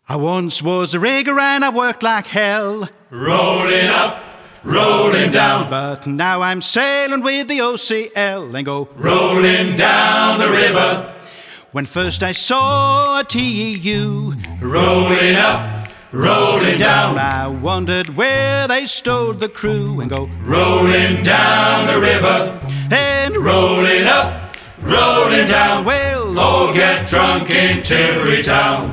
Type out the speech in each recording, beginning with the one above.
I once was a rigger and I worked like hell, rolling up, rolling down, but now I'm sailing with the OCL and go rolling down the river. When first I saw a TEU rolling up, rolling down, I wondered where they stowed the crew and go rolling down the river. And Rolling up, rolling down, well, all get drunk in Tilbury Town.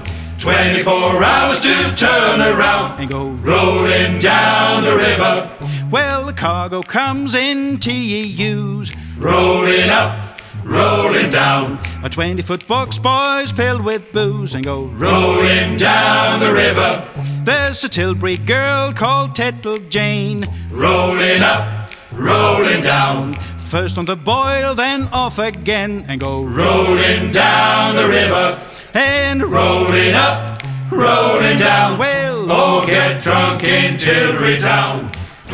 24 hours to turn around and go rolling down the river. well, the cargo comes in TEUs, Rolling up, rolling down, a 20-foot box, boys, filled with booze and go rolling down the river. There's a Tilbury girl called Tettle Jane, Rolling up, rolling down, first on the boil, then off again and go rolling down the river. and Rolling up, rolling down, well, all get drunk in Tilbury Town.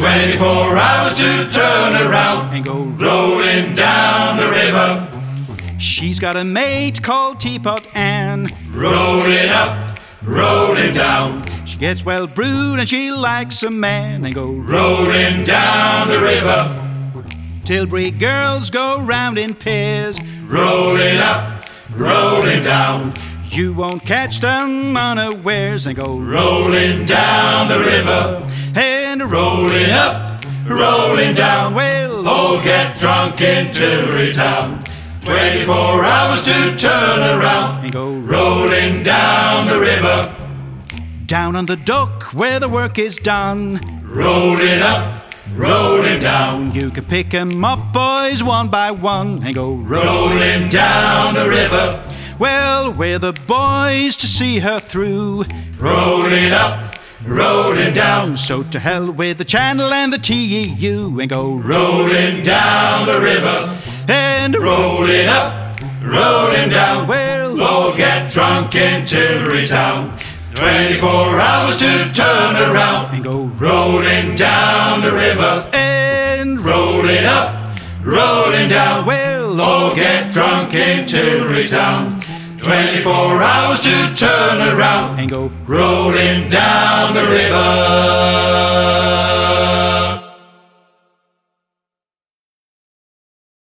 24 hours to turn around and go rolling down the river. She's got a mate called Teapot Ann, Rolling up, rolling down, she gets well brewed and she likes a man and go rolling down the river. Tilbury girls go round in pairs, Rolling up, rolling down, you won't catch them unawares and go rolling down the river. and Rolling up, rolling down, well, all get drunk in Tilbury Town. 24 hours to turn around and go rolling down the river. down on the dock where the work is done. Rolling up, rolling down, You can pick 'em up, boys, one by one and go rolling down the river. well, we're the boys to see her through. Rolling up, rolling down, So to hell with the Channel and the TEU and go rolling down the river. and Rolling up, rolling down, well, all get drunk in Tilbury Town. 24 hours to turn around and go rolling down the river. and Rolling up, rolling down, well, all get drunk in Tilbury Town. 24 hours to turn around and go rolling down the river.